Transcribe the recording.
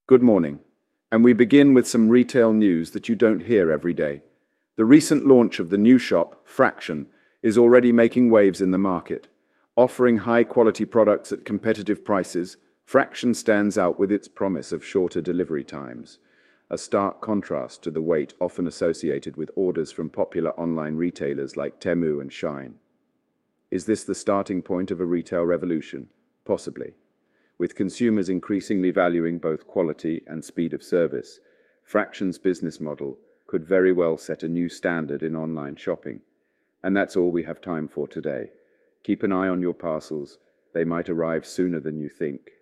Good morning, and we begin with some retail news that you don't hear every day. The recent launch of the new shop, Fraction, is already making waves in the market. Offering high-quality products at competitive prices, Fraction stands out with its promise of shorter delivery times, a stark contrast to the wait often associated with orders from popular online retailers like Temu and Shein. Is this the starting point of a retail revolution? Possibly. With consumers increasingly valuing both quality and speed of service, Fraction's business model could very well set a new standard in online shopping. And that's all we have time for today. Keep an eye on your parcels. They might arrive sooner than you think.